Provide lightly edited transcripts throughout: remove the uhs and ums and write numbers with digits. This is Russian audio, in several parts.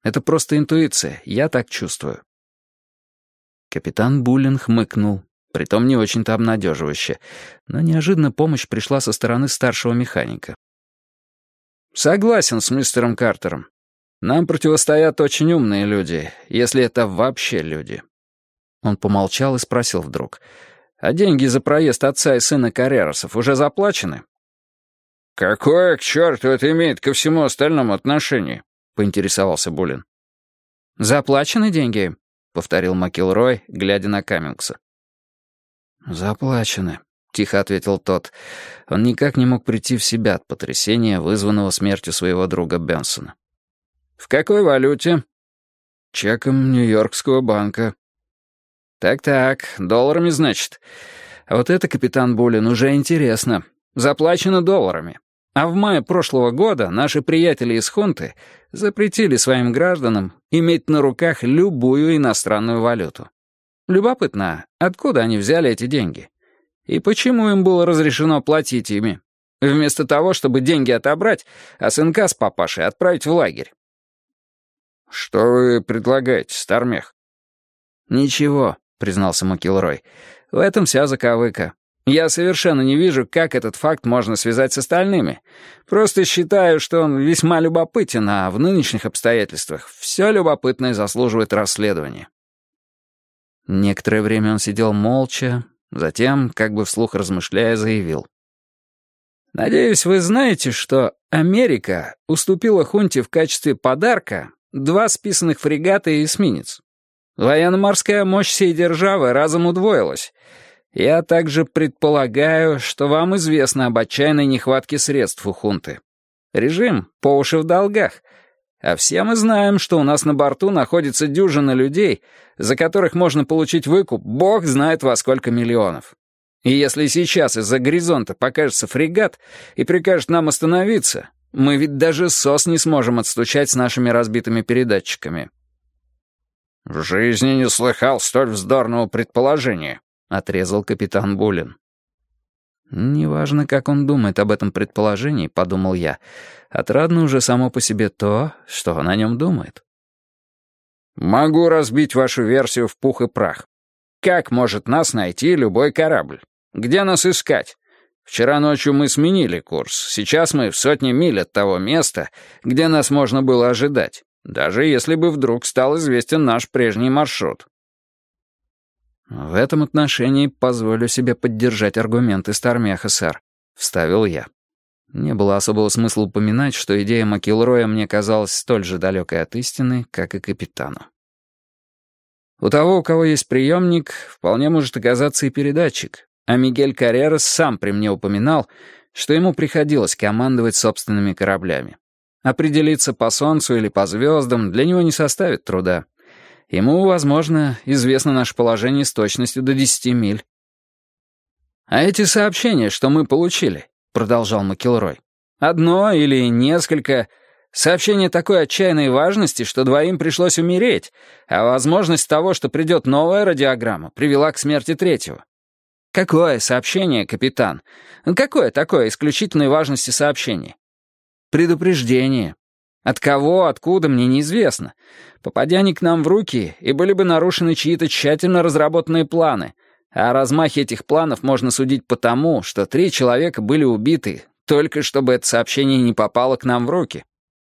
Это просто интуиция, я так чувствую». Капитан Буллин хмыкнул, притом не очень-то обнадеживающе, но неожиданно помощь пришла со стороны старшего механика. «Согласен с мистером Картером. Нам противостоят очень умные люди, если это вообще люди». Он помолчал и спросил вдруг: «А деньги за проезд отца и сына Каррерасов уже заплачены?» «Какое к черту это имеет ко всему остальному отношение?» — поинтересовался Буллин. «Заплачены деньги?» — повторил МакИлрой, глядя на Каммингса. «Заплачены», — тихо ответил тот. Он никак не мог прийти в себя от потрясения, вызванного смертью своего друга Бенсона. «В какой валюте?» «Чеком Нью-Йоркского банка». «Так-так, долларами, значит. А вот это, капитан Буллин, уже интересно. Заплачено долларами. А в мае прошлого года наши приятели из хунты запретили своим гражданам иметь на руках любую иностранную валюту. Любопытно, откуда они взяли эти деньги? И почему им было разрешено платить ими? Вместо того, чтобы деньги отобрать, а сынка с папашей отправить в лагерь». «Что вы предлагаете, Стармех?» «Ничего», — признался МакИлрой. «В этом вся заковыка. Я совершенно не вижу, как этот факт можно связать с остальными. Просто считаю, что он весьма любопытен, а в нынешних обстоятельствах все любопытное заслуживает расследования». Некоторое время он сидел молча, затем, как бы вслух размышляя, заявил: «Надеюсь, вы знаете, что Америка уступила хунте в качестве подарка 2 списанных фрегата и эсминец. Военно-морская мощь сей державы разом удвоилась. Я также предполагаю, что вам известно об отчаянной нехватке средств у хунты. Режим по уши в долгах. А все мы знаем, что у нас на борту находится дюжина людей, за которых можно получить выкуп бог знает во сколько миллионов. И если сейчас из-за горизонта покажется фрегат и прикажет нам остановиться, мы ведь даже СОС не сможем отстучать с нашими разбитыми передатчиками». «В жизни не слыхал столь вздорного предположения», — отрезал капитан Буллин. «Неважно, как он думает об этом предположении», — подумал я. Отрадно уже само по себе то, что он о нем думает. «Могу разбить вашу версию в пух и прах. Как может нас найти любой корабль? Где нас искать? Вчера ночью мы сменили курс. Сейчас мы в 100 миль от того места, где нас можно было ожидать, даже если бы вдруг стал известен наш прежний маршрут». «В этом отношении позволю себе поддержать аргументы Стармеха, сэр», — вставил я. Не было особого смысла упоминать, что идея МакИлроя мне казалась столь же далекой от истины, как и капитану. У того, у кого есть приемник, вполне может оказаться и передатчик, а Мигель Каррерас сам при мне упоминал, что ему приходилось командовать собственными кораблями. Определиться по солнцу или по звездам для него не составит труда. Ему, возможно, известно наше положение с точностью до 10 миль. «А эти сообщения, что мы получили», — продолжал МакИлрой, «одно или несколько сообщения такой отчаянной важности, что 2 пришлось умереть, а возможность того, что придет новая радиограмма, привела к смерти 3-го. Какое сообщение, капитан? Какое такое исключительной важности сообщение? Предупреждение. От кого, откуда, мне неизвестно. Попадя они к нам в руки, и были бы нарушены чьи-то тщательно разработанные планы, а о размахе этих планов можно судить по тому, что 3 человека были убиты, только чтобы это сообщение не попало к нам в руки».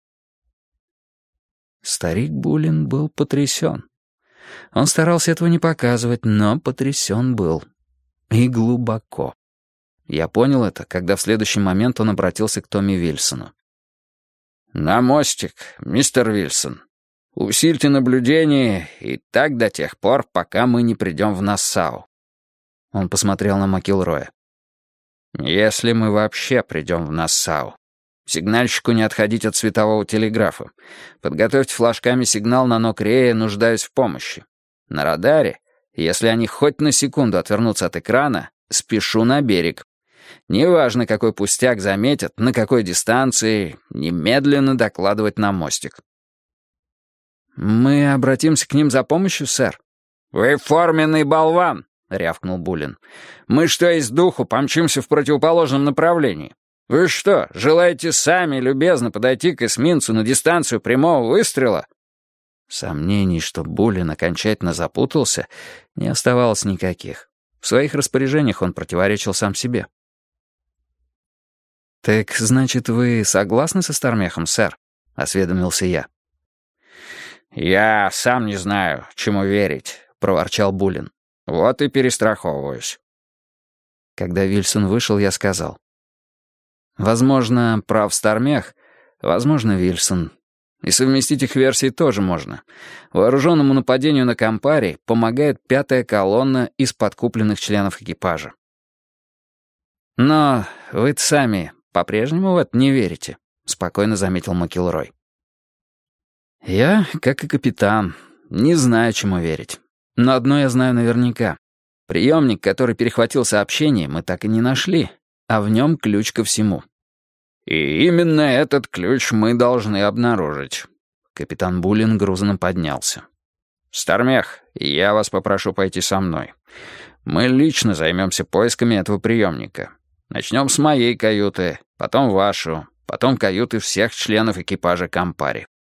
Старик Буллин был потрясен. Он старался этого не показывать, но потрясен был. И глубоко. Я понял это, когда в следующий момент он обратился к Томми Вильсону. «На мостик, мистер Вильсон. Усильте наблюдение, и так до тех пор, пока мы не придем в Нассау». Он посмотрел на МакИлроя. «Если мы вообще придем в Нассау. Сигнальщику не отходить от светового телеграфа. Подготовьте флажками сигнал на Нок-Рея, нуждаюсь в помощи. На радаре, если они хоть на секунду отвернутся от экрана, спешу на берег. Неважно, какой пустяк заметят, на какой дистанции, немедленно докладывать на мостик». «Мы обратимся к ним за помощью, сэр?» «Вы форменный болван!» — рявкнул Буллин. «Мы что из духу помчимся в противоположном направлении? Вы что, желаете сами любезно подойти к эсминцу на дистанцию прямого выстрела? Сомнений, что Буллин окончательно запутался, не оставалось никаких. В своих распоряжениях он противоречил сам себе. «Так, значит, вы согласны со Стармехом, сэр?» — осведомился я. «Я сам не знаю, чему верить», — проворчал Буллин. «Вот и перестраховываюсь». Когда Вильсон вышел, я сказал. «Возможно, прав Стармех, возможно, Вильсон. И совместить их версии тоже можно. Вооруженному нападению на Кампари помогает 5-я колонна из подкупленных членов экипажа». «Но вы-то сами по-прежнему в это не верите», — спокойно заметил Макилрой. «Я, как и капитан, не знаю, чему верить. Но одно я знаю наверняка. Приемник, который перехватил сообщение, мы так и не нашли, а в нем ключ ко всему». «И именно этот ключ мы должны обнаружить». Капитан Буллин грузно поднялся. «Стармех, я вас попрошу пойти со мной. Мы лично займемся поисками этого приемника. Начнем с моей каюты, потом вашу, потом каюты всех членов экипажа Кампари.